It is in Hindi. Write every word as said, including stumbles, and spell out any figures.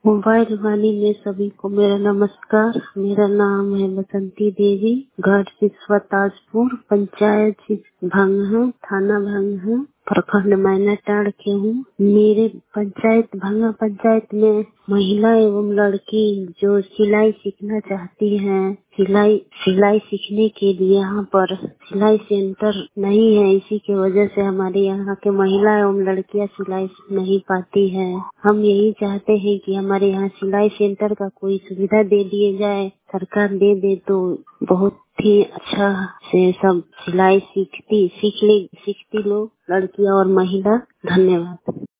मोबाइल वाली में सभी को मेरा नमस्कार। मेरा नाम है बसंती देवी, घर सिसवा ताजपुर, पंचायत भंग, थाना भंग, प्रखंड मैनाटांड़ के हूँ। मेरे पंचायत भंगा पंचायत में महिला एवं लड़की जो सिलाई सीखना चाहती हैं, सिलाई सिलाई सीखने के लिए यहाँ पर सिलाई सेंटर नहीं है। इसी की वजह से हमारे यहाँ के महिला एवं लड़कियां सिलाई नहीं पाती हैं। हम यही चाहते हैं कि हमारे यहाँ सिलाई सेंटर का कोई सुविधा दे दिए जाए, सरकार दे दे तो बहुत ही अच्छा से सब सिलाई सीखती सीख ले सीखती लोग, लड़कियां और महिला। धन्यवाद।